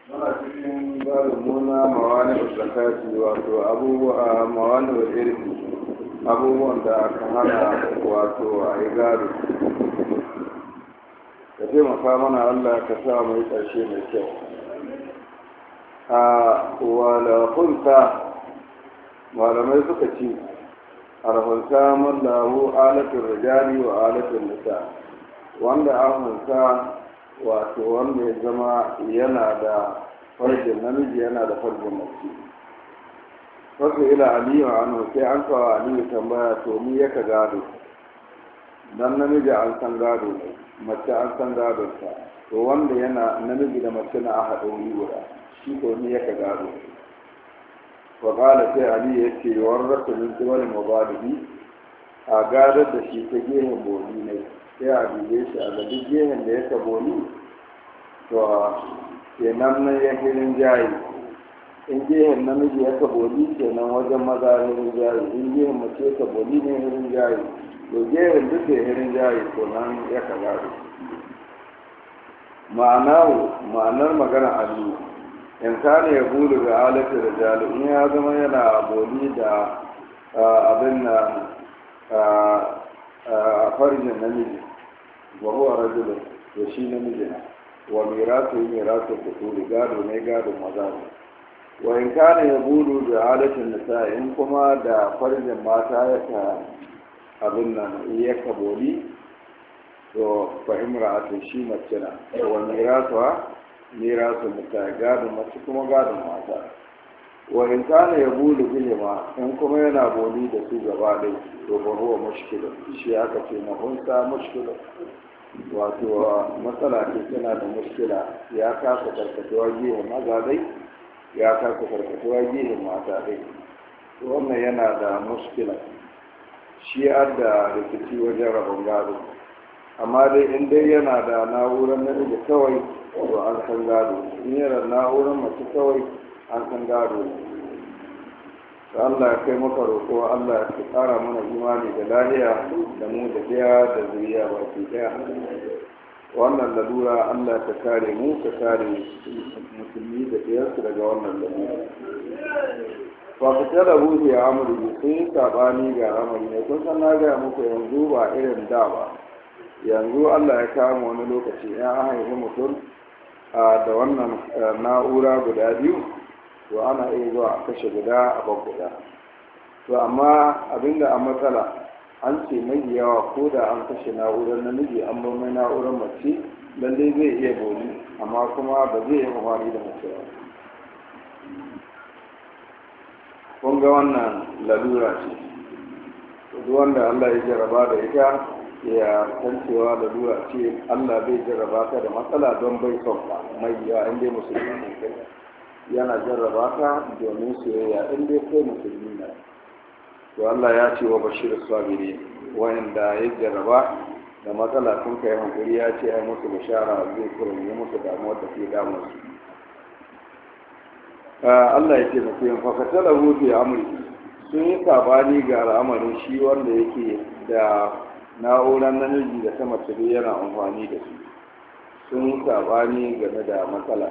muna cikin barin muna mawani zakati wato abubuwa mawani wa irki abubuwan da aka hana wato a yi gado ka taimaka mana Allah ka sa mai ƙarshe mai kyau a wala hunta malamai suka ci arhunta mallahu alatun rijali wa alatun nisa wanda an hunta wato wanda ya zama yana da farjin namiji yana da farjin mace wasu ila aliyu anu sai an kawo aliyu tambaya to ni yaka gado dan namiji an san gado ne mace an san gado ta to wanda yana namiji da mace na a haɗa wuri guda shi to ni yaka gado wa qala sai aliyu yace warratu min qibal mubadihi a gadar da shi ta gehen boli ne sai a dube shi a duk gehen da ya boli to kenan nan ya hirin jayi in gehen namiji ya boli kenan wajen maza hirin jayi in gehen mace ya boli ne hirin jayi to gehen duk da hirin jayi to nan ya gado ma'anar magana aliyu in kana ya bulu ga halatta da jalu in ya zama yana boli da abin na a farjin namiji wa huwa rajulun to shi namiji na wa miratu kuturi gado ne gado maza ne wa in kana ya bulu da halatin nisa in kuma da farjin mata ya ta abin nan ya kaboli to fa imra'atun shi mace na wa miratu nisa gado mace kuma gado mata wa in kana ya bulu bihima in kuma yana boli da su gaba dai to ba huwa mushkila shi aka ce na hunsa mushkila wato matsala ce tana da mushkila ya kasa karkatuwa gehen maza dai ya kasa karkatuwa gehen mata dai wannan yana da mushkila shi da rikici wajen rabon gado amma dai in dai yana da na'urar namiji kawai to an san gado in yana na'urar mace kawai an san gado da Allah ya kai maka roƙo Allah ya ƙara mana imani da lahiya da mu da ɗaya da zuriya baki ɗaya wannan lalura Allah ta kare mu ka kare musulmi da ɗiyarsu daga wannan lalura ba ku tara ruhi a amurki sun yi sabani ga amurki ne kun san na gaya muku yanzu ba irin da ba yanzu Allah ya kama wani lokaci ya haifi mutum da wannan na'ura guda biyu to ana iya zuwa a kashe guda a ban guda to amma abinda a matsala an ce mai yawa ko da an kashe na'urar namiji an bar mai na'urar mace lallai zai iya boli amma kuma ba zai yi amfani da mace ba kun ga wannan lalura ce duk wanda Allah ya jarraba da ita ya san cewa lalura ce Allah bai jarraba ta da matsala don bai son ka mai yawa in dai musulmi ne kai yana jarraba ka domin soyayya in dai kai musulmi ne to Allah ya ce wa bashir sabiri wanda ya jarraba da matsala sun kai hankuri ya ce ai musu bishara zai kurmi musu damuwar da ke damun su Allah ya ce mutu yin fakata da hutu ya amurki sun yi sabani ga al'amarin shi wanda yake da na'urar namiji da ta mace yana amfani da su sun yi sabani game da matsala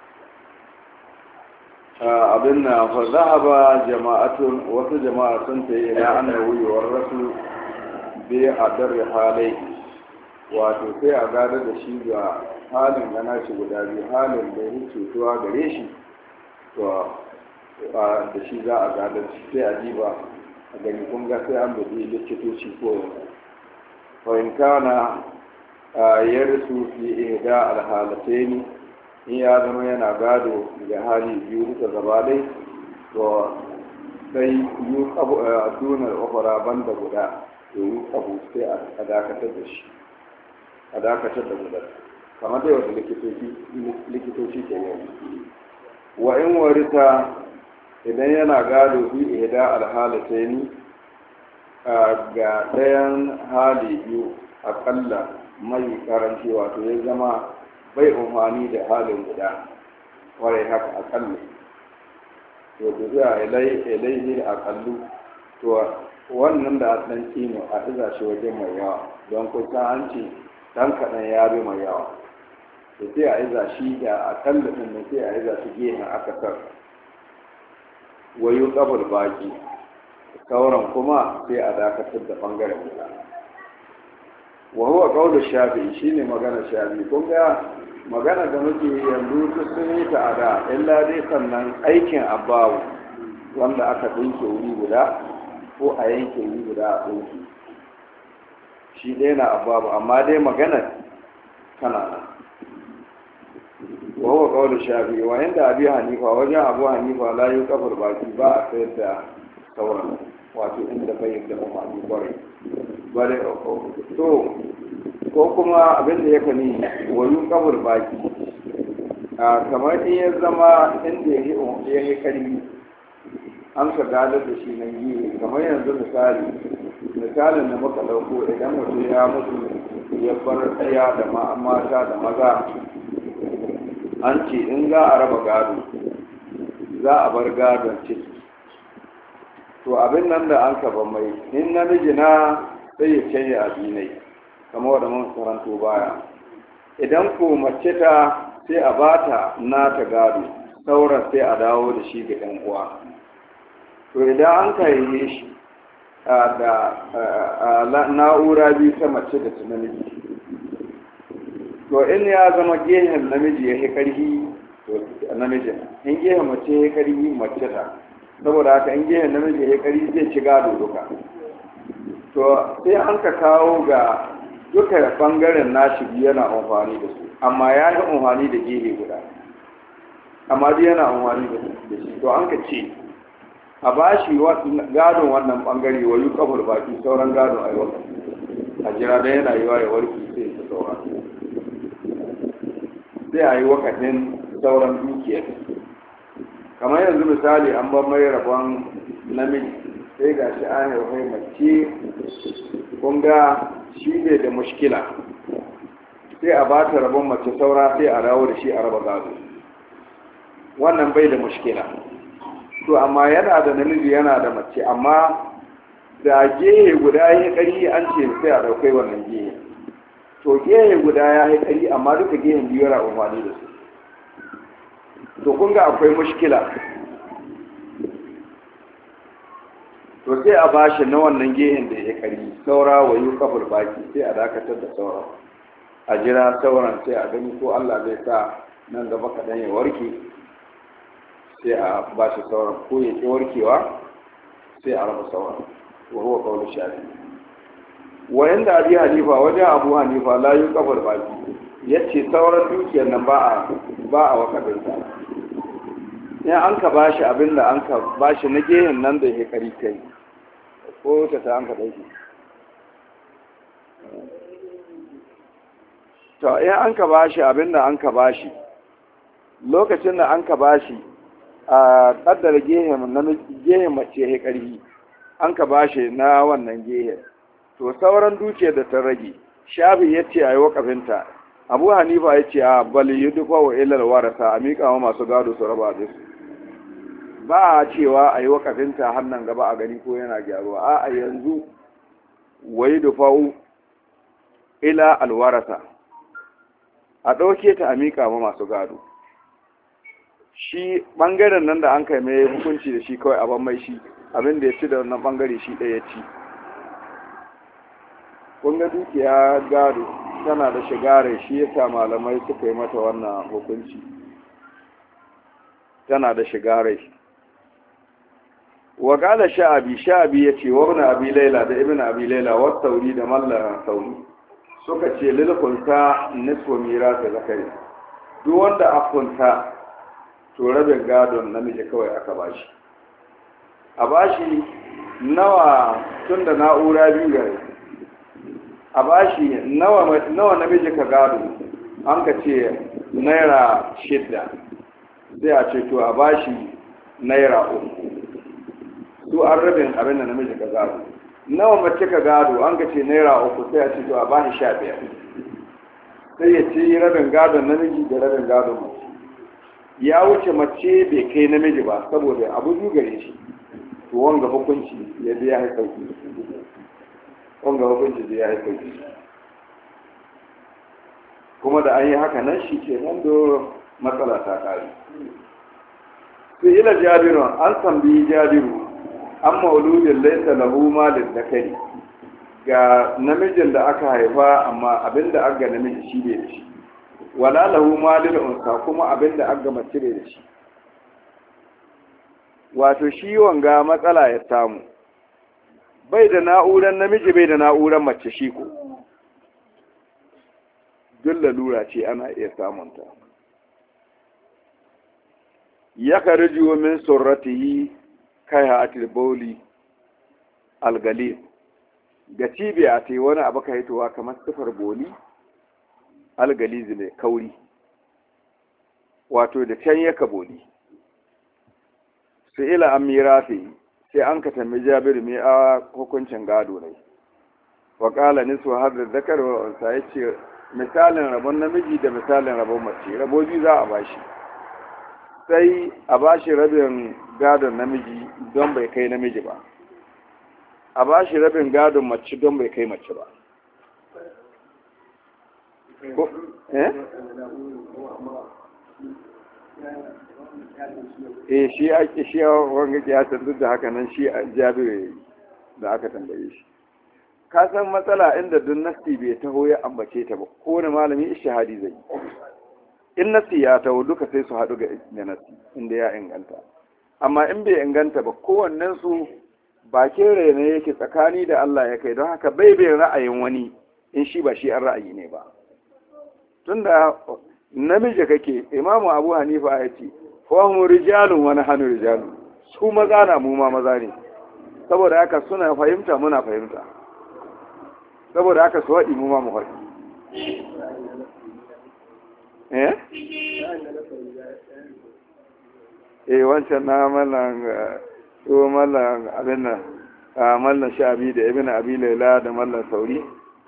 abin na fa zahaba jama'atun wasu jama'a sun ta yi ila annahu yuwarrasu bi hadar halai wato sai a gadar da shi ga halin gana shi guda biyu halin da ya cutuwa gare shi to da shi za a gadar shi sai a diba a gani kun ga sai an buɗe likitoci ko yanzu fa in kana yarsu fi ihda alhalataini in ya zama yana gado da hali biyu duka gaba dai to sai yi dunar ofara banda guda to yi abu sai a dakatar da shi a dakatar da guda kamar da wata likitoci ke yi wa in warita idan yana gado bi ihda alhalataini ga ɗayan hali biyu akalla mai karanci wato ya zama bai umarni da halin guda warai haka akallu to da zuwa ilaihi akallu to wannan da dan kino a iza shi wajen mai yawa don kusa an ce dan kaɗan ya bi mai yawa da sai a iza shi da akalla din ne sai a iza shi gehen akasar wayu kabar baki sauran kuma sai a dakatar da bangaren guda wa huwa qawlu shafi'i shine magana shafi'i kun ga magana da muke yanzu duk sun yi ta ada illa dai sannan aikin abawu wanda aka dinke wuri guda ko a yanke wuri guda a dinke shi dai na abawu amma dai magana kana nan wa huwa qawlu shafi'i wa inda abi hanifa wajen abu hanifa la yuqafur baki ba a sayar da sauran wato inda bai da umarni kwarai bare to ko kuma abin da ya kani wayu kabur baki kamar in ya zama inda ya yi karfi an ka gadar da shi nan yi kamar yanzu misalin da muka dauko idan mutum ya mutu ya bar ɗaya da mata da maza an ce in za a raba gado za a bar gadon ciki to abin nan da an kaba mai in namiji na sai ya canja abinai kamar wadda mun karanto baya idan ko mace ta sai a bata nata gado sauran sai a dawo da shi ga ɗan uwa to idan an kaihe shi da na'ura biyu ta mace da ta namiji to in ya zama gehen namiji ya yi ƙarfi to namijin in gehen mace ya yi ƙarfi mace ta saboda haka in gehen namiji ya yi ƙarfi zai ci gado duka to sai an ka kawo ga duka bangaren nashi biyu yana amfani da su amma ya yi amfani da gehe guda amma dai yana amfani da shi to an ka ce a ba shi gadon wannan bangare wa yi kafar baki sauran gadon a yi wata a jira da yana yi wa ya warki sai ya saura sai a yi wakatin sauran dukiyar kamar yanzu misali an ban mai rabon namiji sai ga shi an haifai mace kunga shi ne da mushkila sai a ba ta rabon mace saura sai a dawo da shi a raba gado wannan bai da mushkila to amma yana da namiji yana da mace amma da gehe guda ya yi ƙari an ce sai a ɗaukai wannan gehe to gehe guda ya yi ƙari amma duka gehen biyu yana amfani da su to kunga akwai mushkila to sai a bashi na wannan gehen da ya kari saura wa yi kafar baki sai a dakatar da sauran a jira sauran sai a gani ko Allah zai sa nan gaba kaɗan ya warke sai a bashi sauran ko ya ƙi warkewa sai a raba sauran wa huwa qawlu shafi wa inda abi hanifa wajen abu hanifa la yi kafar baki yace sauran dukiyar nan ba a wakabin ta in an ka bashi abinda an ka bashi na gehen nan da ya kari kai ko ta an ka ɗauki to in an ka bashi abinda an ka bashi lokacin da an ka bashi a ƙaddara gehen mace ya ƙarfi an ka bashi na wannan gehen to sauran dukiyar da ta rage shafi ya ce a yi waƙafinta abu hanifa ya ce a bali yi dufa wa ilal warasa a miƙa wa masu gado su raba da su ba a cewa a yi wakafinta hannun gaba a gani ko yana gyaruwa a yanzu wai dufa'u ila alwarasa a ɗauke ta a miƙa ma masu gado shi ɓangaren nan da an kai mai hukunci da shi kawai abin mai shi abin da ya ci da wannan ɓangare shi ɗaya ci kunga dukiya gado tana da shigare shi yasa malamai suka yi mata wannan hukunci tana da shigare wa qala sha'abi yace wa ibn abi layla da ibn abi layla wa sauri da mallan sauri suka ce lil kunta nisfu miras zakari duk wanda akunta to rabin gadon namiji kawai aka bashi a bashi nawa tunda na'ura biyu gare a bashi nawa namiji ka gado an ka ce naira 6 sai a ce to a bashi naira 3 su an rabin abin da namiji ka gado nawa mace ka gado an ka ce naira 3 sai a ce to a bashi 15 sai ya ci rabin gadon namiji da rabin gadon mace ya wuce mace bai kai namiji ba saboda abu biyu gare shi to wanga hukunci ya biya ya sauki wanga hukunci da ya sauki kuma da an yi haka nan shi ke nan do matsala ta kare. Su ila jabiru an tambayi jabiru an mauludin laisa lahu malin da kai ga namijin da aka haifa amma abinda aka ga namiji shi bai da shi wala lahu malin unsa kuma abinda aka ga mace bai da shi. Wato shi wanga matsala ya samu bai da na'urar namiji bai da na'urar mace shi ko duk lalura ce ana iya samunta. Ya karju min surratihi kai ha'atil bauli algalil ga cibiya ta wani abu ka hitowa kamar sifar boli algalizi mai kauri wato da can yaka boli. Su ila an mirafi sai an ka tambi Jabiru mai a hukuncin gado ne. Wa ƙala nisu har da zakar wa unsa ya ce misalin rabon namiji da misalin rabon mace rabo biyu za a bashi. Sai a bashi rabin gadon namiji don bai kai namiji ba, a bashi rabin gadon mace don bai kai mace ba. Shi ake shi wanga kiyasan duk da haka nan shi a Jabiru da aka tambaye shi. Ka san matsala inda duk nasti bai taho ya ambace ta ba, kowane malami ishahadi zai yi. In nasti ya taho duka sai su haɗu ga nasti inda ya inganta. Amma in bai inganta ba kowannen su bakin rene yake tsakani da Allah ya kai, don haka bai ra'ayin wani in shi ba shi an ra'ayi ne ba. Tunda namiji kake, Imamu Abu Hanifa ya ce fahimmu rijalun wani hannu rijalun, su maza na mu ma maza ne, saboda haka suna fahimta muna fahimta, saboda haka su haɗi mu ma mu haɗi. Wancan na mallan abin nan, mallan Sha'abi da Ibn Abi Laila da mallan Sauri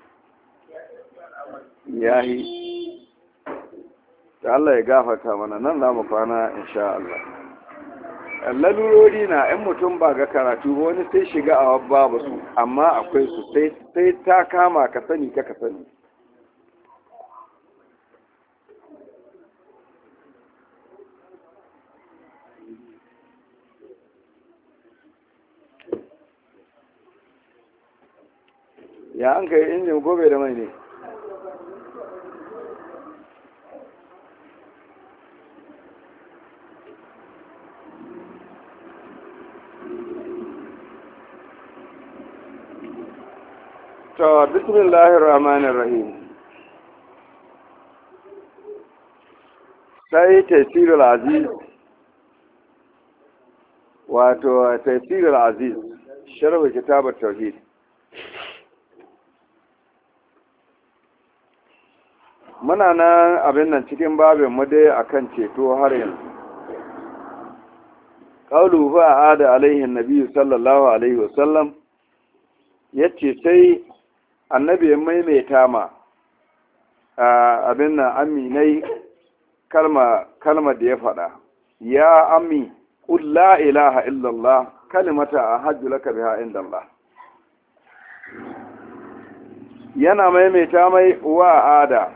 yahi. Da Allah ya gafarta mana nan za mu kwana insha Allah. Lalurori na ‘yan mutum ba ga karatu ba wani sai shiga a babu su, amma akwai su sai ta kama ka sani ka sani. Ya an kai injin gobe da mai ne? To, bismillahir rahmanir rahim. Sai tafsirul aziz, wato tafsirul aziz, sharh kitabut tauhid. Muna nan abin nan cikin babin mu dai akan ceto har yanzu. Qaulu fa ada alaihi annabi sallallahu alaihi wasallam yace sai annabi ya maimaita ma abin nan aminai kalma da ya faɗa, ya ammi qul la ilaha illallah kalimata ahajju laka biha indallah. Yana maimaita mai wa'ada,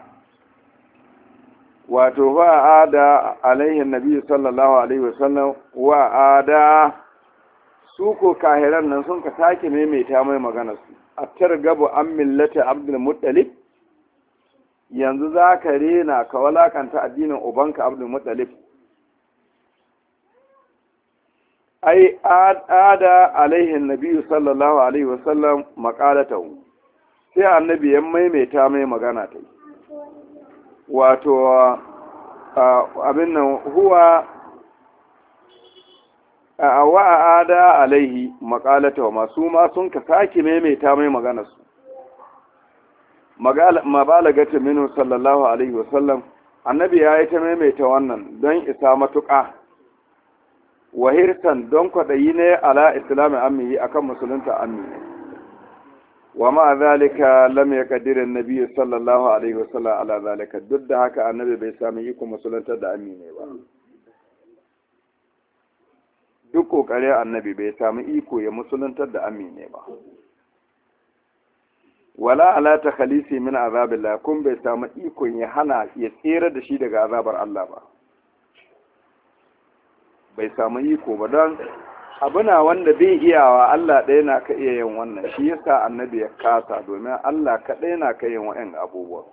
wato wa'ada alaihi nabi sallallahu alaihi wasallam wa'ada su ko kahiran nan sun ka sake maimaita mai maganar su. A targabu an millata Abdul Muttalib, yanzu za ka rena ka walakanta addinin ubanka Abdul Muttalib. Ai ada alaihi nabi sallallahu alaihi wasallam maqalatahu, sai annabi ya maimaita mai magana ta yi. Wato abin nan huwa wa'ada alaihi maqalatahu, masu ma sun ka sake maimaita mai maganar su. Mabalagatu minhu sallallahu alaihi wasallam, annabi ya yi ta maimaita wannan don isa matuƙa, wahirtan don kwaɗayi ne ala islami ammihi akan musulunta ammi. Wa ma zalika lam yaqdir an-nabi sallallahu alaihi wasallam ala zalika, duk da haka annabi bai sami iko musulunta da ammi ne ba. Duk kokarin annabi bai sami iko ya musuluntar da ammi ne ba. wala ala takhalisi min azabillah kun bai samu ikon ya hana ya tsere da shi daga azabar Allah ba bai samu iko ba don abuna wanda bai iyawa Allah ɗaya na ka iya yin wannan shi yasa annabi ya kasa domin Allah kaɗai na ka yin wa'in abubuwa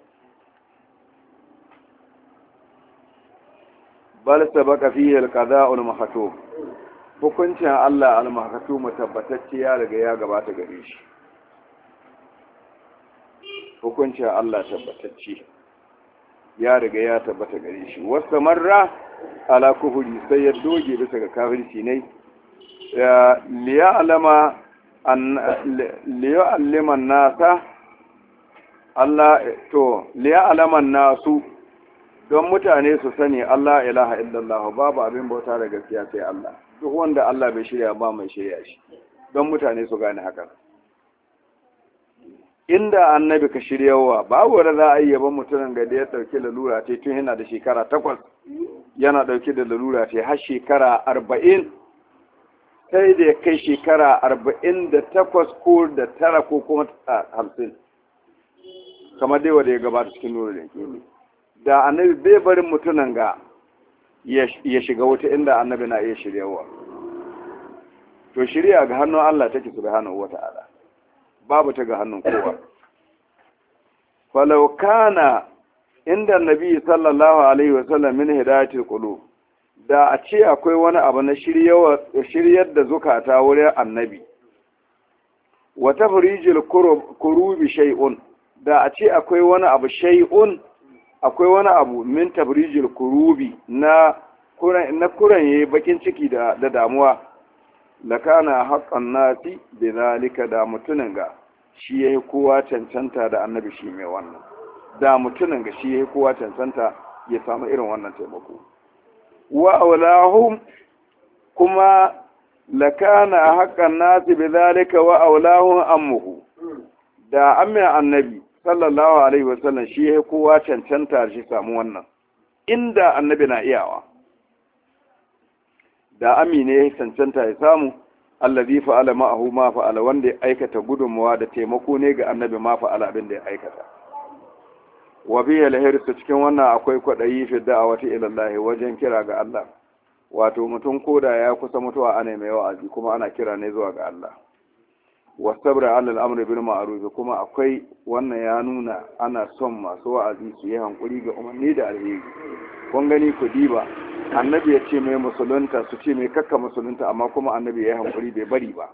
bal sabaka fihi al-qada'u al-mahtum hukuncin Allah al-mahtum tabbatacce ya riga ya gabata gare shi hukuncin Allah tabbatacce ya riga ya tabbata gare shi wasta marra ala kufuri sai ya doge bisa ga kafirci ne liya'lama nasa Allah to liya'lama nasu don mutane su sani Allah ilaha illallah babu abin bauta da gaskiya sai Allah duk wanda Allah bai shirya ba mai shirya shi don mutane su gane haka inda annabi ka shiryawa babu wanda za a yi yaban mutumin ga da ya dauki lalura ce tun yana da shekara 8 yana dauke da lalura ce har shekara 40 sai da ya kai shekara 48 ko da 9 ko kuma 50 kamar dai wanda ya gabata cikin nuru da ke da annabi bai barin mutunan ga ya shiga wuta inda annabi na iya shiryawa to shirya ga hannun Allah take subhanahu wata'ala babu ta ga hannun kowa falau kana inda annabi sallallahu alaihi wasallam min hidayatul qulub da a ce akwai wani abu na shiryar da zukata wurin annabi wa tafrijil kurubi shay'un da a ce akwai wani abu shay'un akwai wani abu min tabrijil kurubi na kuran yayi bakin ciki da damuwa lakana haqqan nasi bizalika da mutunan ga shi yayi kowa cancanta da annabi shi mai wannan da mutunan ga shi yayi kowa cancanta ya samu irin wannan taimako wa aulahum kuma lakana haqqan nasi bizalika wa aulahum ammuhu da amma annabi sallallahu alaihi wasallam shi ya kowa cancanta shi samu wannan inda annabi na iyawa da amine ya cancanta ya samu allazi fa'ala ma'ahu ma fa'ala wanda ya aikata gudunmuwa da taimako ne ga annabi ma fa'ala abin da ya aikata wa biya lahirsu cikin wannan akwai kwadayi fi da'awati ila Allah wajen kira ga Allah wato mutum koda ya kusa mutuwa ana mai wa'azi kuma ana kira ne zuwa ga Allah wasabra alal amri bil ma'ruf kuma akwai wannan ya nuna ana son masu wa'azi su yi hankuri ga umarni da alheri kun gani ku diba annabi ya ce mai musulunta su ce mai kakka musulunta amma kuma annabi ya yi hankuri bai bari ba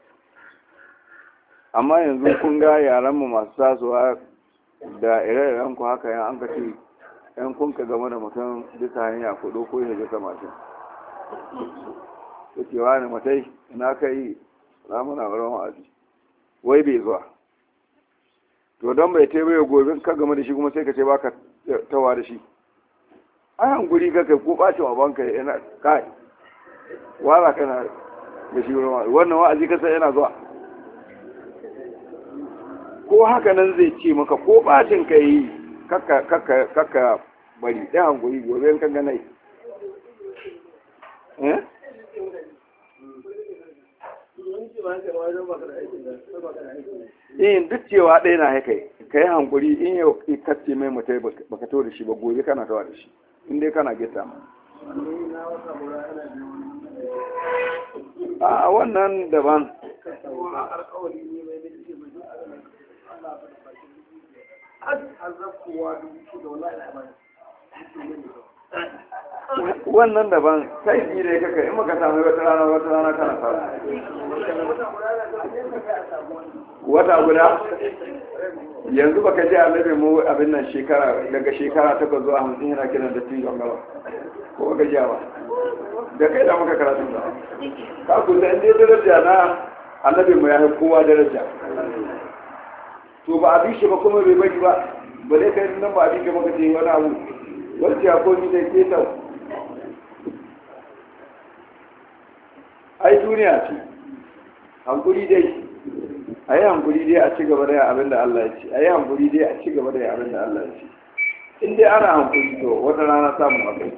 amma yanzu kun ga yaran mu masu tasowa da ire-iren ku haka yan an ka ce yan kun ka game da mutum bisa hanya ku ko ya jika mashin ku ce wani matai ina kai ramuna wurin wa'azi wai bai zuwa to don bai taiba ya gobe ka game da shi kuma sai ka ce ba ka tawa da shi ai hankuri ka kai ko ɓace wa banka yana kai wala kana da shi wurin wa'azi wannan wa'azi ka sai yana zuwa ko haka nan zai ce maka ko ɓacin ka yi kakka bari ɗaya hankuri gobe kan ganai duk cewa ɗaya na haka ka yi hankuri in yau kacce mai mutai baka to da shi ba gobe kana tawa da shi in dai kana gita ma a wannan daban wannan daban sai ji da kaka in maka samu wata rana kana samu wata guda yanzu baka ji annabi mu abin nan daga shekara 8 zuwa 50 yana kiran da tijon gaba ko baka ji ba da kai da muka karatu da ka ku da inda daraja na annabi mu ya yi kowa daraja to ba abin shi ba kuma bai bari ba bare kai nan ba abin ka baka ce wani abu wacce ya komi da ke tau ai duniya ce hankuri dai a yi hankuri dai a ci gaba da abin da Allah ya ce a yi hankuri dai a ci gaba da abin da Allah ya ce in dai ana hankuri to wata rana samun abai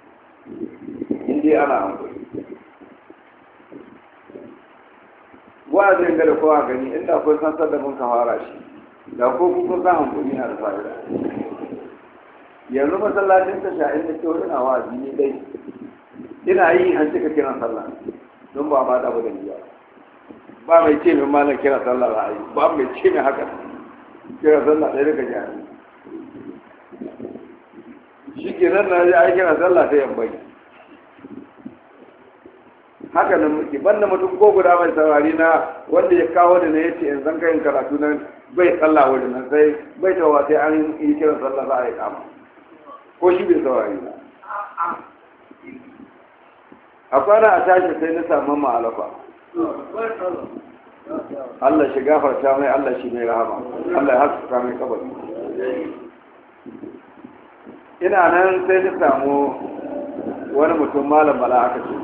in dai ana hankuri wa'azin ga da kowa gani inda akwai sansar da mun ka fara shi da ko kun san hankali na da fa'ida yanzu masallacin ta sha'in da kyau ina wa'azi ni dai ina yi an cika kiran sallah don ba ma da budan biya ba mai ce min malam kira sallah ba yi ba mai ce min haka kira sallah ɗaya daga jihar shi ke nan na ya kira sallah ta yambai haka nan muke banda mutum ko guda mai saurari na wanda ya kawo da na yace in zan kai karatu nan bai sallah wurin nan sai bai tawa sai an yi kiran sallah za a yi kama ko shi bai saurari na a kwana a tashi sai na samu ma'alafa Allah shi gafarta mai Allah shi mai rahama Allah ya haskaka mai kabari ina nan sai na samu wani mutum malam bala aka ce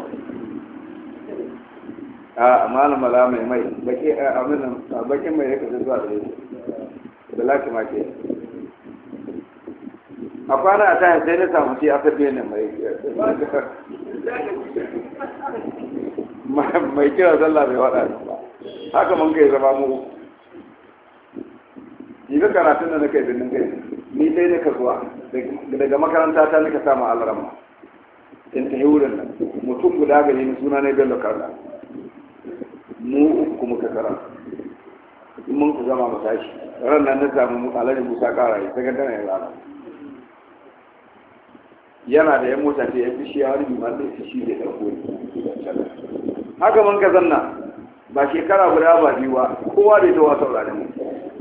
a malam bala mai baki aminin bakin mai yake zuwa da yake da laki ma ke a kwana a tashi sai na samu shi aka biya ne mai kira sallah bai waɗa ba haka mun kai zama mu yi ga karatun da na kai birnin kai ni dai da kasuwa daga makaranta ta nika samu alarama in ta yi wurin nan mutum guda gani ni suna ne bello karda mu uku muka kara in mun ku zama mu tashi ran nan na samu alhaji musa kara ya saka dana ya rana yana da yan mota ta yan bishiya wani liman da shi da ɗauko ne haka mun ka zanna ba shekara guda ba biyu ba kowa da ita wa sauraren mu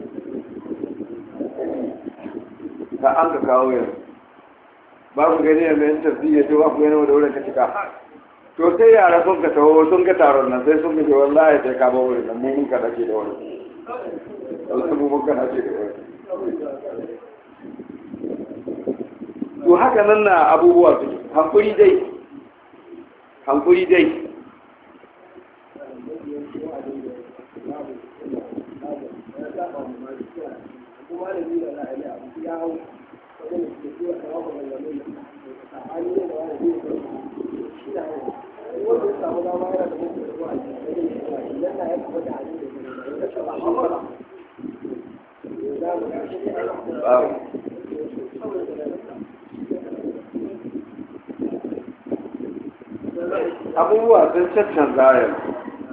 ta an ka kawo yanzu ba ku gani yanzu yin tafiye to ba ku gani da wurin ka cika to sai yara sun ka taho sun ka taron nan sai sun ka ce wallahi sai ka ba wurin nan mun ka dace da wurin wallahi mun ka dace da wurin to haka nan na abubuwa su hankuri dai abubuwa sun cancanza yanzu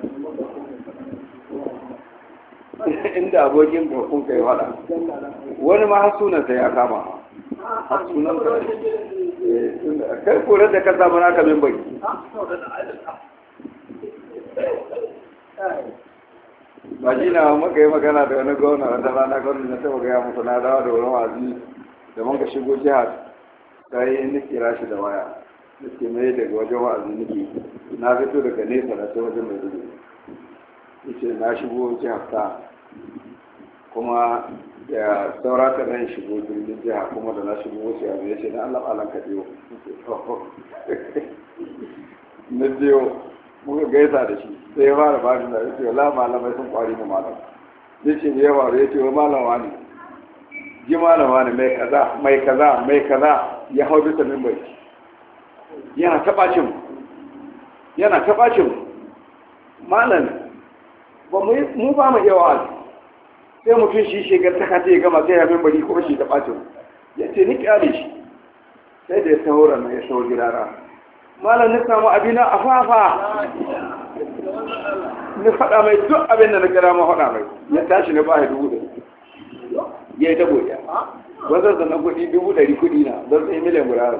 inda abokin kakun kai fada wani ma har sunansa ya kama har sunansa kai korar da ka samu naka min bai ba shi na maka yi magana da wani gwamna wata rana gwamna na taba gaya musu na dawa da wani wazi da manka shigo jihar ta yi ni kira shi da waya nake mai daga wajen wa'azi nake na fito daga nesa da ta wajen mai zuwa yace na shigo jihar ta kuma ya saura ka nan shigo jirgin jiha kuma da na shigo wasu yanzu ya ce na Allah alan ka biyo na biyo muka gaisa da shi sai ya fara ba da ya ce wala malamai sun kwari mu malam ya ce da yawa ya ce wa malama ne ji malama ne mai kaza ya hau bisa mimbai yana taɓacin malam mu ba mu iya wa'azi sai mutum shi shegar ta kata ya gama sai ya mimbari kuma shi taɓacin ya ce ni kyale shi sai da ya sahura na ya sahur gidana malam na samu abina a fafa ni faɗa mai duk abin da na kira ma faɗa mai ya tashi na ba ya 1,000 ya yi ta godiya wanzar da na kuɗi 100 kuɗi na don sai miliyan guda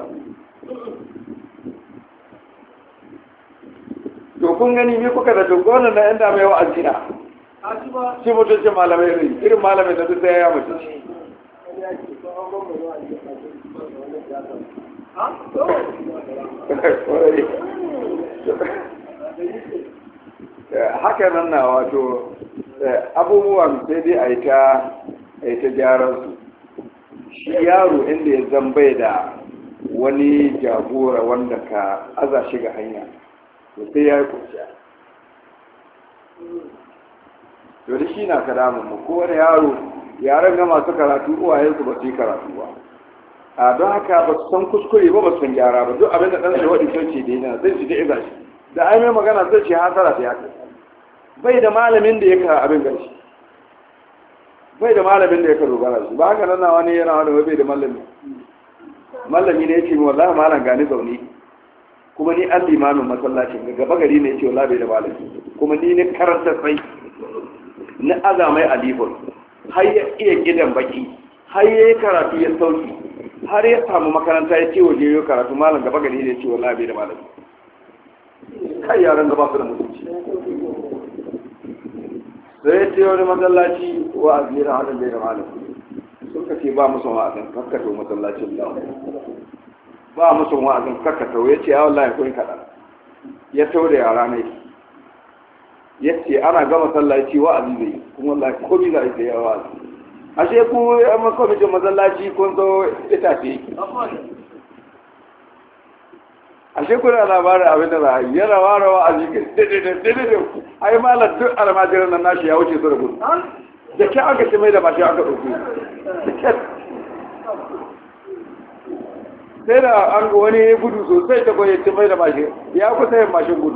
to kun gani me kuka da tungonan na inda mai wa'azi na shi mutunci malamai rai irin malamai da duk sai ya mutu haka nan na wato abubuwan sai dai a yi ta gyaran su shi yaro inda ya zambai da wani jagora wanda ka aza shi ga hanya to sai ya yi kurciya to da shi na ka damun mu kowane yaran ga masu karatu uwayensu ba su yi karatu ba a don haka ba su san kuskure ba su san gyara ba duk abin da ɗan sai waɗi sauce da yana zai ci da iza shi da ai mai magana zai ce hasara ta yaka bai da malamin da ya ka abin gashi bai da malamin da ya ka dogara shi ba haka nan wani yana wani bai da malami ne ya ce wallahi malam gani zaune kuma ni an limamin masallacin ga gaba gari ne ya ce wallahi bai da malami kuma ni ne karanta sai na azamai alifun har ya iya gidan baki har ya yi karatu ya sauki har ya samu makaranta ya ce waje ya karatu malam gaba gari ne ya ce wallahi bai da malami kai yaran gaba su da mutunci sai ya ce wani masallaci wa a zira hadin bai da malami sun ka ce ba musu wa'azin kakkato masallacin da ba musu wa'azin kakkato ya ce ya wallahi kun kaɗan ya taure yara ne ya ce ana gama masallaci wa'azi zai kuma wallahi komi za a yi da yawa wa'azi ashe ku yan makwamitin masallaci kun zo itace ashe kuna labarin abin da za a yi yana ware wa'azi didididididid ai malar duk almajiran nan nashi ya wuce su da gudu da ke aka ce mai da mashi aka ɗauki sai da an ga wani ya gudu sosai ta kwaye ce mai da mashi ya kusa yin mashin gudu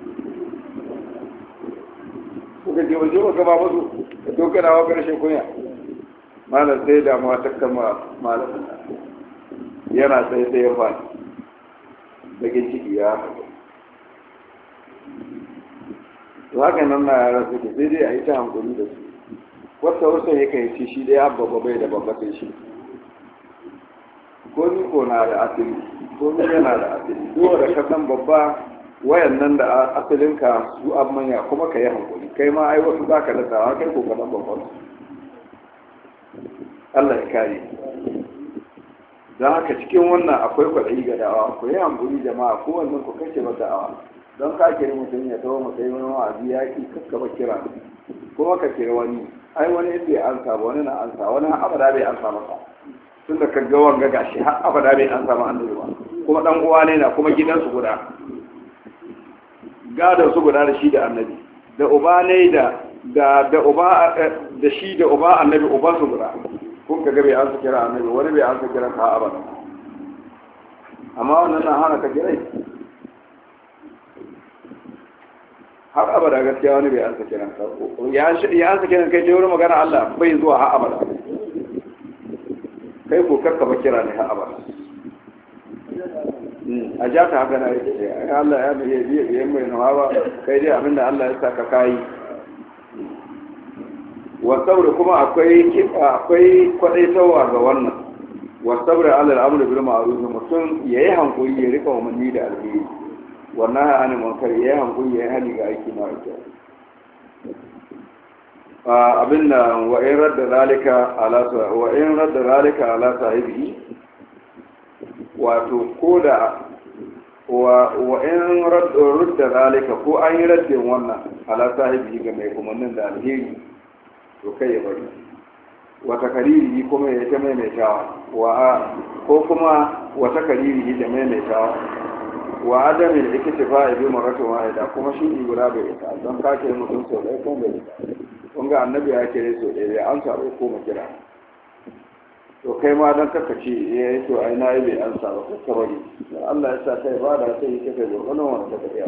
suka ce waje ba gaba musu da dokana wa ƙarshen kunya malar sai damuwa ta kama malamin yana sai sai ya fadi bakin ciki ya haɗu to haka nan na yara suke sai dai a yi ta hankali da su wata wasu ya kai ci shi dai abba bai da babba sai shi ko ni ko na da asali ko ni yana da asali dole da kasan babba wayan nan da asalinka su an manya kuma ka yi hankali kai ma ai wasu za ka dasawa kai ko kaɗan babban Allah ya kare don haka cikin wannan akwai kwaɗayi ga da'awa ku yi hankali jama'a kowannen ku kashe ba da'awa don ka kiri mutum ya tawo mutum wani wa'azi ya ki kaskaba kira kuma ka kira wani ai wani inda ya ansa ba wani na ansa wani har abada bai ansa masa tun da kaga wanga gashi har abada bai ansa ma annabi ba kuma dan uwa ne na kuma gidansu guda gadon su guda da shi da annabi da uba ne da uba da shi da uba annabi uban su guda kun ka bai an su kira annabi wani bai an su kira ka abada amma wannan na hana ka kirai har abada gaskiya wani bai an su kira ka ya an su kira kai je wurin magana Allah bai zuwa har abada kai ko karka ba kira ne har abada a ja ta haka na yake ce Allah ya biye mai nawa ba kai dai abinda Allah ya saka kai wasabre kuma akwai kwadaitawa ga wannan wasabre alal amru bil ma'ruf mutum yayi hankuri ya rika umarni da alheri wannan ana munkar yayi hankuri yayi hali ga aiki mara kyau abinda wa in radda zalika ala sahibi wato koda wa in radda zalika ko an yi raddin wannan ala sahibi ga mai umarnin da alheri to kai ya bari wata kariri kuma ya ta maimaitawa ko kuma wata kariri da maimaitawa wa adamin ikitifa ibi maratu wahida kuma shi ne guda bai isa don ka kire mutum sau ɗaya kuma bai isa kun ga annabi ya kire sau ɗaya an sabo ko mu kira to kai ma don kaka ce ya yi to ai na yi bai an sabo kakka bari Allah ya sa kai ba da sai ya kai gurgunan wani ta tafiya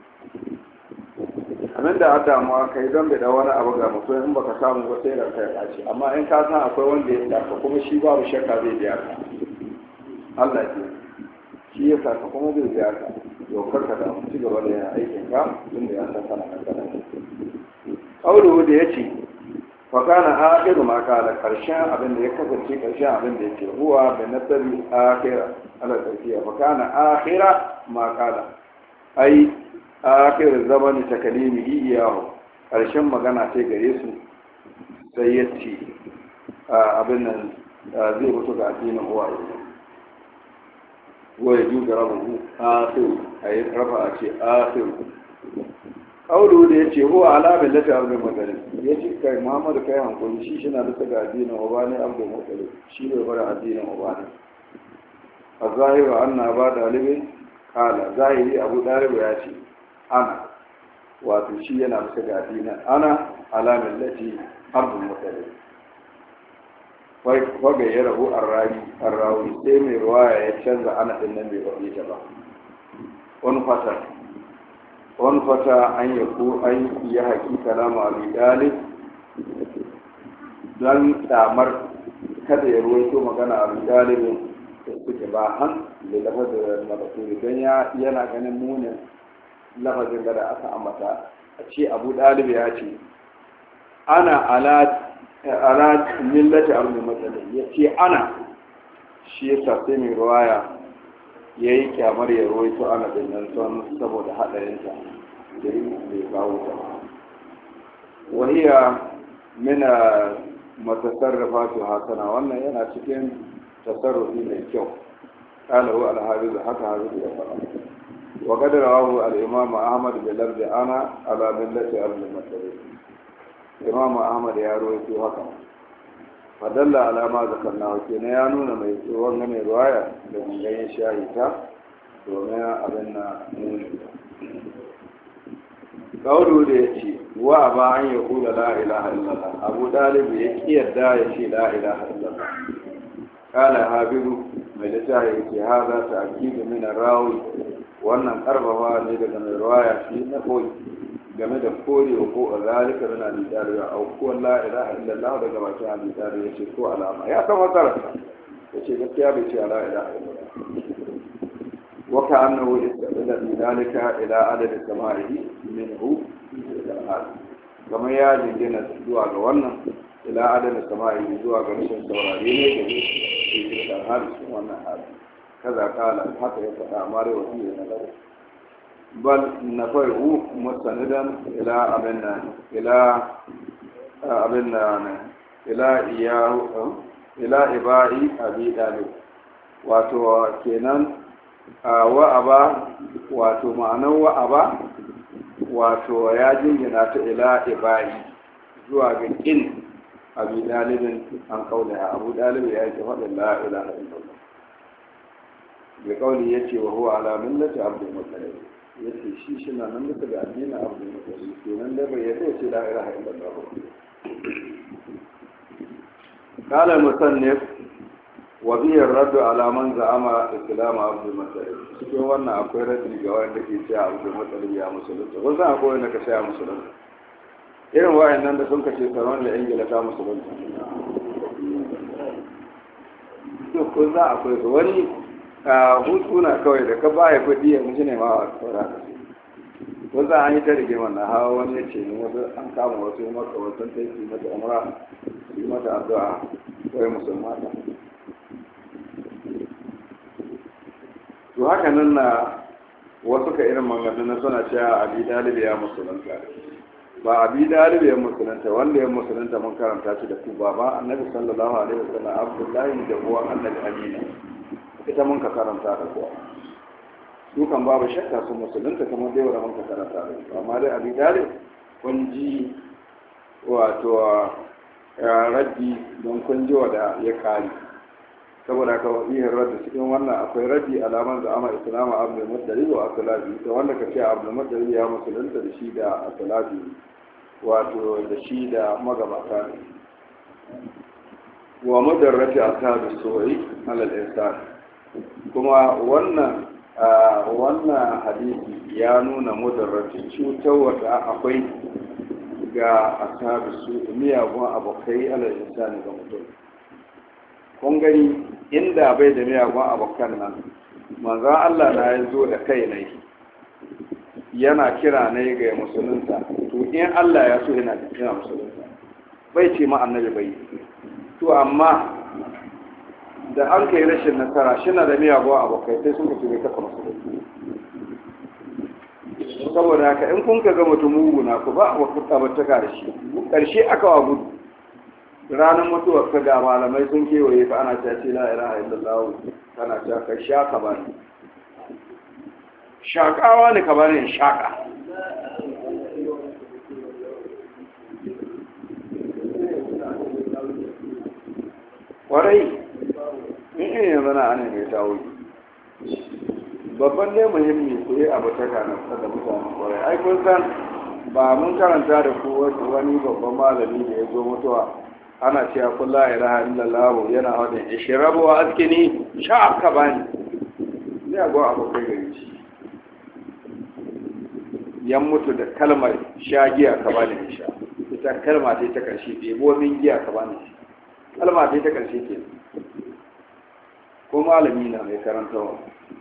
abin da aka damuwa kai don bai da wani abu ga mutum in baka samu ba sai ranka ya ɓaci amma in ka san akwai wanda ya saka kuma shi babu shakka zai biya ka Allah ya shi ya saka kuma zai biya ka dokar ka da ci gaba da yin aikin ka tun da ya san kana nan kana kaulu da yace fa kana akhiru ma kana karshen abin da ya kasance karshen abin da yake huwa da nasabi akhira ala tafiya fa kana akhira ma kana ai akhir zamani takalimihi iyahu karshen magana sai gare su sai ya ce abin nan zai mutu ga addinin uwaye waye ju ga rabu akhir ayi rafa a ce akhir kaulu da yace huwa ala billati abdul muttalib yace kai muhammadu kai hankali shi na da ga addinin ubani abdul muttalib shi bai bar addinin ubani azahiru anna ba dalibin kala zahiri abu dalib ya ce ana wato shi yana bisa ga addinin ana alamin lati abdul muttalib waga ya rabu arrawi sai mai ruwaya ya canza ana din nan bai faɗi ta ba wani fatar wani fata an yi ko an yi haƙi kalama abu dalib don damar kada ya ruwaito magana abu dalibin da suke ba han da lafazin mabaturi don yana ganin munin lafazin da aka ambata a ce abu dalib ya ce ana ala millati abu matsalin ya ce ana shi ya sai mai ruwaya ya yi kyamar ya ruwaito ana dinnan son saboda haɗarinta da yi mai kawo ta wahiya mina matasarrafa su hasana wannan yana cikin tasarrufi mai kyau ƙalahu alhabizu haka habizu ya fara wa gadara wahu al'imamu ahmad da lardi ana ala millati abu matsalin imamu ahmad ya ruwaito haka fadalla alama zakarna kenan ya nuna mai tsohon mai ruwaya da ganyen shayi ta domin abin na nuni kawo da ya ce wa ba an yi kula la ilaha illallah abu dalib ya ki yarda ya ce la ilaha illallah kala habiru mai littafi yake haza ta akidu min rawi wannan karfafa ne daga mai ruwaya shi na koyi game da kore ko a zalika naalitariya a ko la ilaha illallah daga bakin alitariya ya ce ko alama ya san matsararsa ya ce gaskiya bai ce la ilaha illallah waka annahu istadalla bi zalika ila adadi sama'ihi minhu kamar ya jingina zuwa ga wannan ila adadi sama'ihi zuwa ga rashin saurare ne da shi da hali cikin wannan hali kaza kala haka ya faɗa amma dai wani ne na lau bal nafaihu mustanidan ila ila ibai abi dalib wato kenan wa'aba wato ma'anar wa'aba wato ya jingina ta ila ibai zuwa ga kin abi dalibin an kaula abu dalib ya yi faɗin la ilaha illallah bi kauli yace wa huwa ala millati abdul muttalib yace shi na nan duka da addinin abdul muttalib kenan da bai yace ce la ilaha illallah qala musannif wa bi ar-radd ala man za'ama islam abdul muttalib cikin wannan akwai raddi ga wanda ke cewa abdul muttalib ya musulunta wannan akwai wanda ka cewa musulunta irin wayannan da sun kace tsaron da ingila ta musulunta to ko za akwai wani hutu na kawai da ka baya kudi ya mutu ne ma a tsora wasu an yi ta rige wannan hawa wani ya ce ne wasu an kama wasu maka wasu ta yi mata umra yi mata addu'a kawai musulmata to haka nan na wasu ka irin magana suna cewa abi dalibi ya musulunta ba abi dalibi ya musulunta wanda ya musulunta mun karanta shi da ku ba annabi sallallahu alaihi wasallam abdullahi da uwa annabi amina ita mun ka karanta da kuwa su kan babu shakka sun musulunta kamar dai wanda mun ka karanta da su amma dai abi dalib kun ji wato raddi don kun ji wada ya kare saboda ka wabihin raddi cikin wannan akwai raddi alaman da ama islamu abdul muttalib wa asalafi da wanda ka ce abdul muttalib ya musulunta da shi da asalafi wato da shi da magabata ne wa mudarrati ashabi su'i alal insan kuma wannan hadisi ya nuna mudarrati cutarwa da akwai ga ashabi su miyagun abokai alal insani ga mutum kun gani inda bai da miyagun abokan nan manzon Allah na ya zo da kai ne yana kira ne ga musulunta to in Allah ya so yana musulunta bai ce ma annabi bai to amma da an kai rashin nasara shi na da miyagun abokai sai sun kace bai kafa musulunci saboda haka in kun ka ga mutum muguna ku ba wa kuka bataka da shi karshe aka wa gudu ranar mutuwar ka ga malamai sun kewaye ka ana cewa la ilaha illallah kana cewa ka shaka ba ne shakawa ne ka bane shaka kwarai in yanzu na ana mai tawo babban ne muhimmi ku yi abu ta kanan da mutane kwarai ai kun san ba mun karanta da ku wani babban malami da ya zo mutuwa ana cewa kun la ilaha illallah yana wadin ishrabu wa askini sha ka bani ne ga abokai gari shi yan mutu da kalmar sha giya ka bani in sha, ita kalma ta karshe ɗebo min giya ka bani kalma ta karshe ke ko malami na mai karantawa.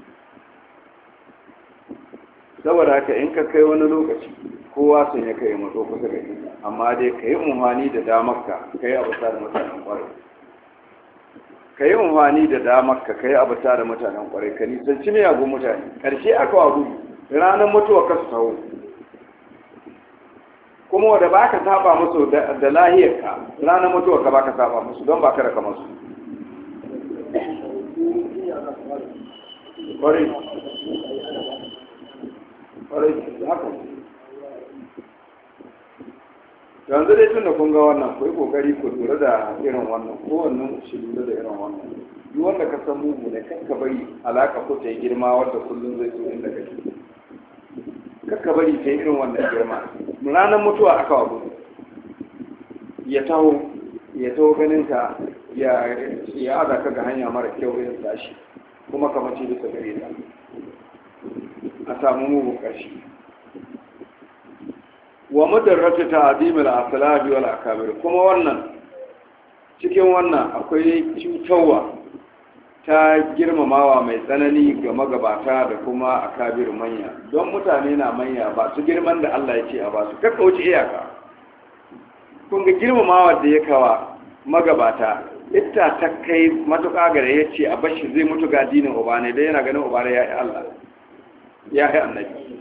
Saboda haka in ka kai wani lokaci kowa sun ya kai mato kusa ga ita, amma dai ka yi umhani da damarka ka yi abu da mutanen kwarai, ka yi umhani da damarka ka yi abu da mutanen kwarai, ka nisanci miyagun mutane. Ƙarshe aka wa gudu ranar mutuwa ka su taho, kuma wadda ba ka saba musu da lahiyarka ranar mutuwa ka ba ka saba musu don ba ka raka masu kwarai haka. Yanzu dai tun da kun ga wannan ku yi kokari ku lura da irin wannan, kowannen shi lura da irin wannan. Duk wanda ka san mugu ne kan ka bari alaka ko ta yi girma wadda kullum zai so inda kake, kan ka bari ta yi irin wannan girma. Ranar mutuwa aka wa gudu ya taho ganin ka ya aza ka ga hanya mara kyau irin tashi kuma ka mace bisa gare ta a samu mugun ƙarshe. Wa mudarratu ta'zimil aslabi wal akabir, kuma wannan cikin wannan akwai cutarwa ta girmamawa mai tsanani ga magabata da kuma akabir manya, don mutane na manya ba su girman da Allah ya ce a ba su kakka wuce iyaka. Kun ga girmamawa da ya kawa magabata ita ta kai matuƙa gare ya ce a bashi zai mutu ga dinin uba ne dai yana ganin uba ya yi Allah ya yi annabi.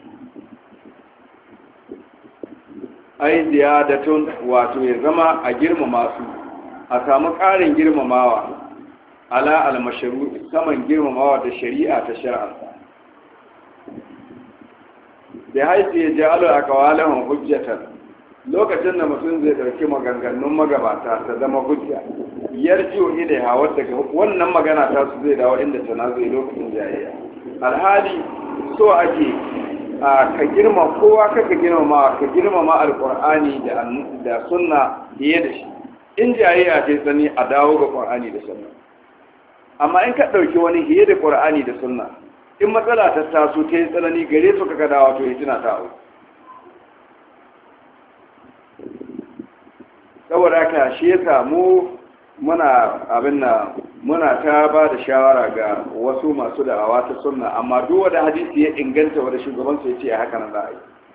Ai ziyadatun wato ya zama a girmama su, a samu ƙarin girmamawa ala almasharu saman girmamawa da shari'a ta shar'anta. Da haifu ya ji alo a kawalin hujjatar lokacin da mutum zai ɗauki maganganun magabata ta zama hujja, yarjiyo ilaiha wadda wannan magana ta su zai dawo inda tana zai lokacin jayayya. Alhali so ake ka girma kowa ka girmama alqur'ani da sunna fiye da shi. In jayayya ce tsani a dawo ga qur'ani da sunna, amma in ka dauki wani fiye da qur'ani da sunna, in matsala ta taso ta yi tsanani gare su kaga dawo to tana ta au. Saboda haka shi yasa mu muna ta ba da shawara ga wasu masu da'awa ta sunna, amma duk wanda hadisi ya inganta wanda shugaban su yace haka nan za a yi,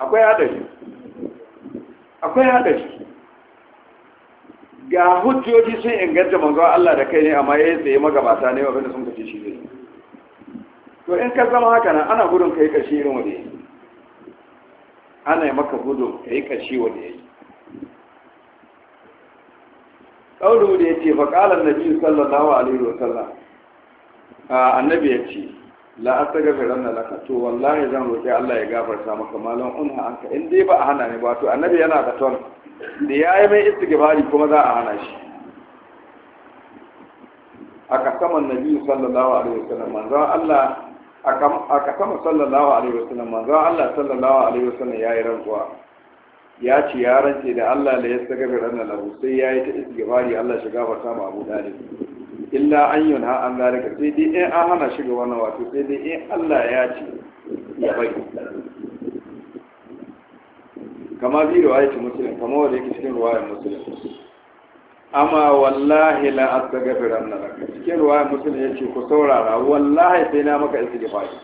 akwai hadari ga hujjoji sun inganta manzo Allah da kai ne, amma yayin tsaye magabata ne wanda sun kace shi zai. To in ka zama haka nan ana gudun kai kashi irin wanda yake, ana yi maka gudun kai kashi wanda yake. Ƙauru da ya ce faƙalar nabi sallallahu alaihi wasallam, annabi ya ce la'asta gafiran na laka, to wallahi zan roƙi Allah ya gafarta maka malam unha anka, in dai ba a hana ne ba, to annabi yana da ton da ya yi mai istighfari kuma za a hana shi. Aka sama nabi sallallahu alaihi wasallam manzon Allah aka sama sallallahu alaihi wasallam manzon Allah sallallahu alaihi wasallam yayi rantsuwa, ya ce ya rance da Allah la yastaghfir lana lahu, sai yayi ta istighfari Allah shi gafarta ma Abu Dalib, illa an yunha an zalika, sai dai in an hana shi ga wannan, wato sai dai in Allah ya ce ya bai. Kama bi riwayat Muslim, kama wanda yake cikin riwayar Muslim, amma wallahi la astaghfir lana laka, cikin riwayar Muslim yace ku saurara, wallahi sai na maka istighfari.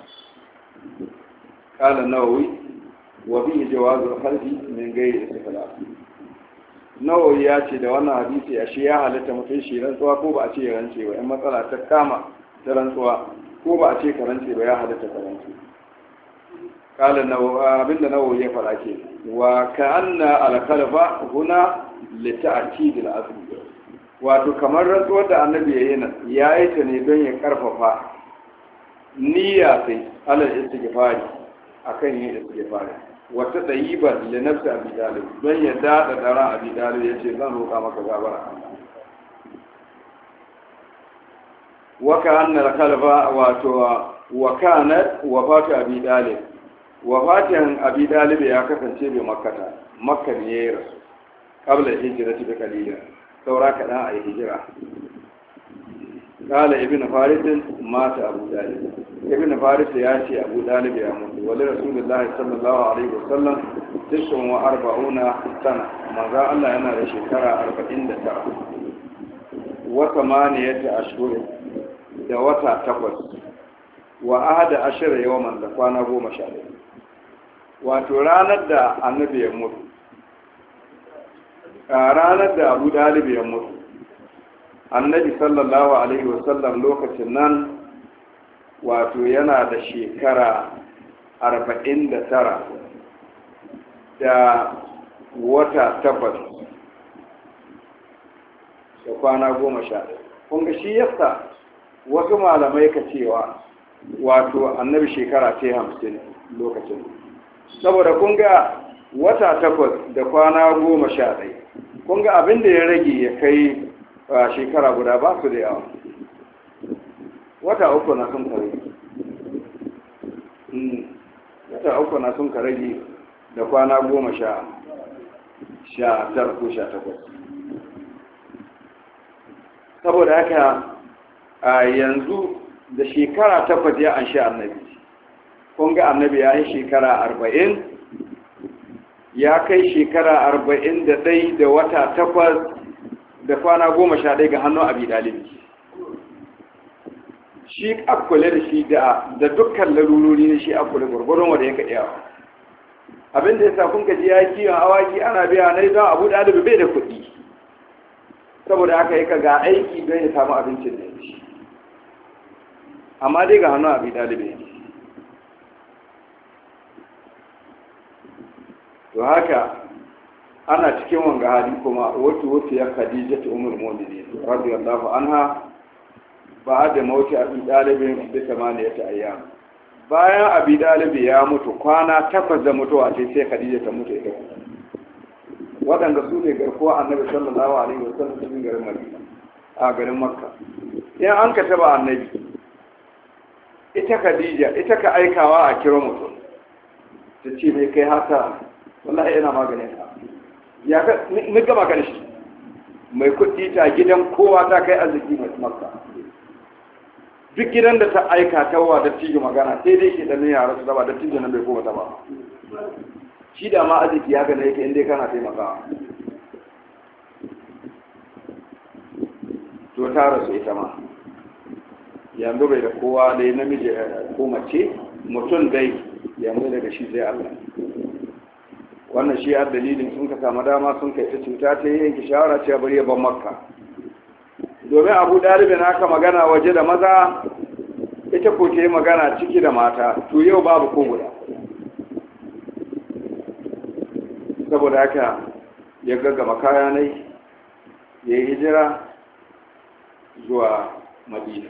Qala Nawawi wa bi jawazul khalfi min ghairi istikhlaf. Nawawi ya ce da wannan hadisi a shi ya halatta mutum shi rantsuwa ko ba a ce ya rance ba, in matsala ta kama ta rantsuwa ko ba a ce ka rance ba ya halatta ka rance. Kala Nawawi abinda Nawawi ya fara ke wa ka'anna al-khalfa huna li ta'kid al-asl, wato kamar rantsuwar da annabi yayi nan yayi ta ne don ya karfafa niyya sai alal istighfari akan yin istighfari. Wata ɗayiban da nafsi abi dalib don ya daɗa ɗara abi dalib ya ce zan roƙa maka gabara. Waka annal kalba wato wa kanat wafatu abi dalib, wafatin abi dalib ya kasance bai makkata, makka ne ya rasu qabla hijrati bi qalila, saura kaɗan a yi hijira. قال ابن فارس مات أبو طالب ابن فارس ياتي أبو طالب يموت ولرسول الله صلى الله عليه وسلم 49 سنة ماذا الله أنا لشكرا 49 و8 أشهر da wata 8 wa ahada 10 yawman da kwana 11 wato ranar da annabi ya mutu ranar da Abu Talib ya mutu annabi sallallahu alaihi wasallam lokacin nan wato yana da shekara 49 da wata 8 da kwana 11 kunga shi yasa wasu malamai ka cewa wato annabi shekara ce 50 lokacin saboda kunga wata 8 da kwana 11 kunga abin da ya rage ya kai shekara guda ba su da yawa wata 3 na sun kare wata 3 na sun kare da kwana 19 ko 18 saboda haka a yanzu da shekara 8 ya anshi annabi kunga annabi ya yi shekara 40 ya kai shekara 41 da wata 8 da kwana 11 ga hannun Abi Talib shi akule da shi da dukkan larurori ne shi akule gurgurun wanda yake iyawa abinda yasa kun gaji ya kiyon awaki ana biya ne don Abu Talib bai da kuɗi saboda haka yake ga aiki don ya samu abincin da shi amma dai ga hannun Abi Talib to haka ana cikin wanga hali kuma wato ya Khadija ta ummul mu'minin radiyallahu anha ba'da mauti Abi Talib bi 8 ayyam bayan Abi Talib ya mutu kwana 8 da mutuwa sai Khadija ta mutu ita waɗanda su ne garkuwa annabi sallallahu alaihi wasallam cikin garin Madina a garin Makka in an ka taba annabi ita Khadija ita ka aikawa a kira mutum ta ce mai kai haka wallahi ina maganin ka ya ga ni gaba kan shi mai kuɗi ta gidan kowa ta kai arziki mai Makka duk gidan da ta aika ta wa da tiji magana sai dai shi da ne yara su daba da tiji nan bai koma ta ba shi da ma arziki ya gane yake inda kana taimakawa to ta rasu ita ma yanzu bai da kowa dai namiji ko mace mutum dai yanzu daga shi sai Allah wannan shi a dalilin sun ka samu dama sun kai ta cuta ta yanke shawara cewa bari ya ban Makka domin Abu Talib na ka magana waje da maza ita ko ta yi magana ciki da mata to yau babu ko guda saboda haka ya gaggama kaya ne ya yi hijira zuwa Madina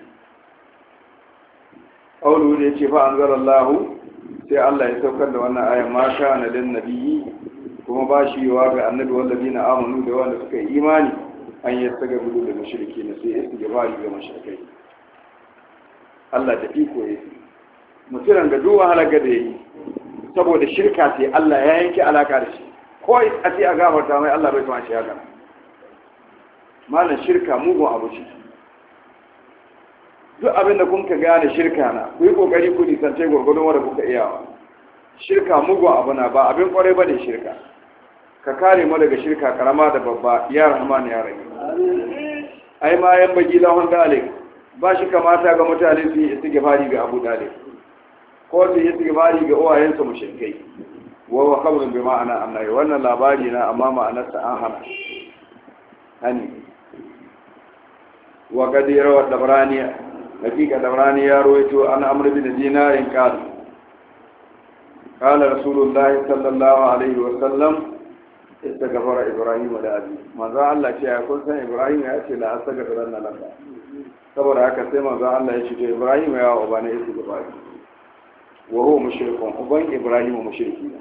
ƙaunu da ya ce fa an zara Allahu sai Allah ya saukar da wannan ayan ma sha na lin nabiyyi kuma ba shi yiwa ga annabi wallabi na amanu da wanda suka yi imani an yi saga gudu da mushriki na sai isu gabari ga mushrikai Allah da iko ya mutumin da duk wahala ga da yi saboda shirka sai Allah ya yanke alaka da shi ko a ce a gafarta mai Allah bai tuma shi haka malan shirka mugun abu ce duk abin da kun ka gane shirka na ku yi kokari ku nisance gwargwadon wanda kuka iyawa shirka mugun abu na ba abin kwarai ba ne shirka ka kare mu daga shirka karama da babba ya rahman ya rahim ai ma yan bagi lahon dalik ba shi kamata ga mutane su yi istighfari ga Abu Talib ko su yi istighfari ga uwayensu mushrikai wa khabrun bi ma'ana annabi wannan labari na amma ma'anarsa an hana hani wa gadira wa dabrani hakika dabrani ya rawaito an amr bin dinarin qala rasulullahi sallallahu alaihi wa sallam istaghfara ibrahim da abi manzo Allah ce ya kun san ibrahim ya ce la astaghfiranna laka saboda haka sai manzo Allah ya ce to ibrahim ya wa bana istighfar wa huwa mushrikun uban ibrahim mushriki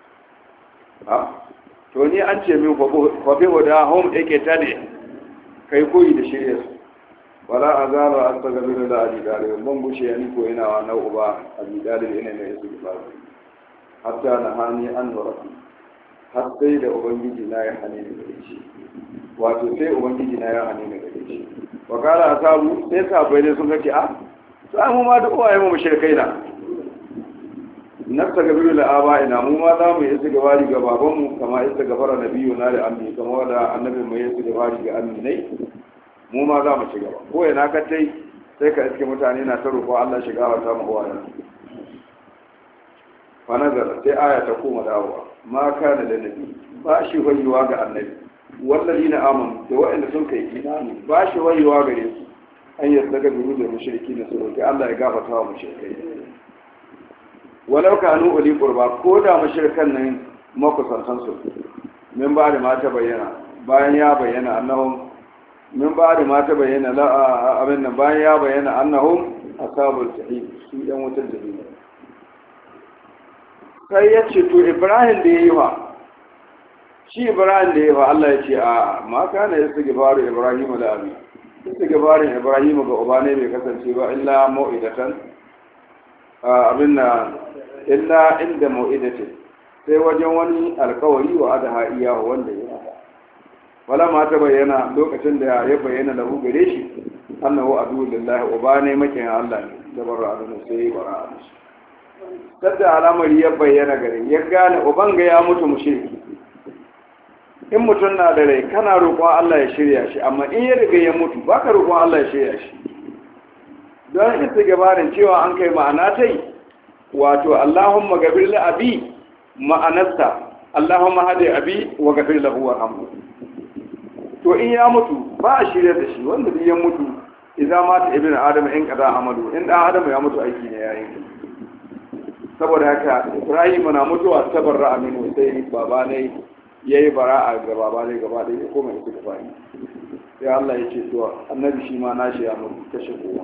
to ni an ce min fa bi wada hum yake ta ne kai koyi da shirye su wala azalu astaghfiru la ali dalil ban bushe yani ko ina wa na uba abi dalil ina ne su ba hatta na hani an wara har sai da ubangiji na ya hane ni da shi wato sai ubangiji na ya hane ni gare shi wa qala asabu sai sahabbai ne sun kace a sai mu ma duk uwaye mu mushrikai na nafsa gabiru la aba ina mu ma za mu yi gabari ga baban mu kama isa gabara nabiyu na da ammi kama wanda annabi mu yi gabari ga amminai mu ma za mu ci gaba ko ina ka tai sai ka iske mutane na ta roƙo Allah shiga wa ta mu uwaye fa nazara sai aya ta koma dawowa ma kana da nabi ba shi wayuwa ga annabi wallazina amanu da wa'anda sun kai imani ba shi wayuwa gare su an yarda ga biru da mushriki na su roƙi Allah ya gafarta wa mushrikai walau kanu uli qurba ko da mushrikan nan makusantan su min ba da mata bayyana bayan ya bayyana annahum min ba da mata bayyana la abin nan bayan ya bayyana annahum ashabul jahim su yan wutar jahim sai ya ce to Ibrahim da yayi fa shi Ibrahim da yayi fa Allah ya ce a ma kana yastaghfaru Ibrahim da abi istighfarin Ibrahim ga uba ne bai kasance ba illa mau'idatan abin na illa inda mau'idatin sai wajen wani alkawari wa adaha iyahu wanda ya hada wala ma ta bayyana lokacin da ya bayyana lahu gare shi annahu adu lillahi uba ne makin Allah ne da barra da sai bara da shi kada al'amari ya bayyana gare ya gane uban ga ya mutu mushriki in mutum na da rai kana roƙon Allah ya shirya shi amma in ya riga ya mutu baka roƙon Allah ya shirya shi don ita gabarin cewa an kai ma'ana ta yi wato Allahumma gafir li abi ma'anarsa Allahumma hadi abi wa gafir lahu warhamhu to in ya mutu ba a shirya da shi wanda duk ya mutu idza mata ibnu adam in qada amalu in da adam ya mutu aiki ne yayin saboda haka Ibrahim na mutuwa tabarra aminu sai baba ne yayi bara'a ga baba ne gaba da ya koma ya tuka fani sai Allah ya ce to annabi shi ma nashi ya mutu kashe kowa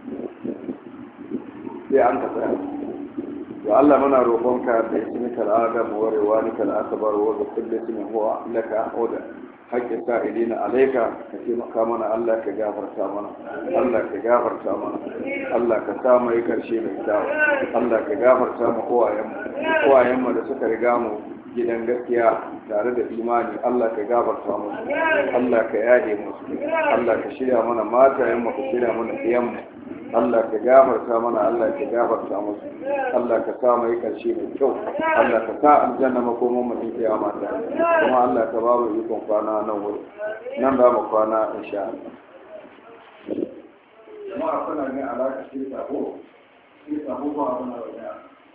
sai an ka tsaya to Allah muna roƙonka da ismika al-adam wa riwanika al-akbar wa bi kulli ismin huwa laka oda haƙƙin sa'ilina alaika ka taimaka mana Allah ka gafarta mana Allah ka gafarta mana Allah ka sa mai karshe mai kyau Allah ka gafarta mu uwayenmu da suka riga mu gidan gaskiya tare da imani Allah ka gafarta musu Allah ka yaje musu Allah ka shirya mana matayenmu ka shirya mana ɗiyanmu Allah ka gafarta mana Allah ka gafarta musu Allah ka sa mai karshe mai kyau Allah ka sa aljanna makoman mu din kiyama ta kuma Allah ka ba mu ikon kwana nan wuri nan za mu kwana insha Allah kuma akwai ne alaka shi ta ko ba abuna da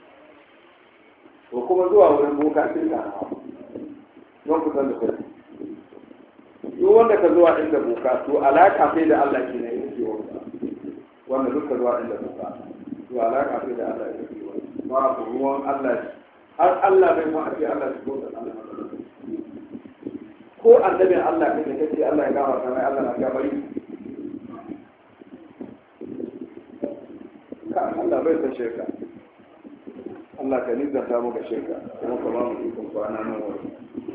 ko kuma zuwa wurin boka shirka na don ku san da kai duk wanda ka zuwa inda boka to alaka sai da Allah ke ne yake wanda duka zuwa inda boka to alaka sai da Allah yake ba ku ruwan Allah har Allah bai mu ake Allah shi ko da Allah ko annabin Allah kake kace Allah ya gafarta mai Allah na gabari ka Allah bai san shirka Allah ka nizanta mu ga shirka kuma ka ba mu ikon kwana nan wani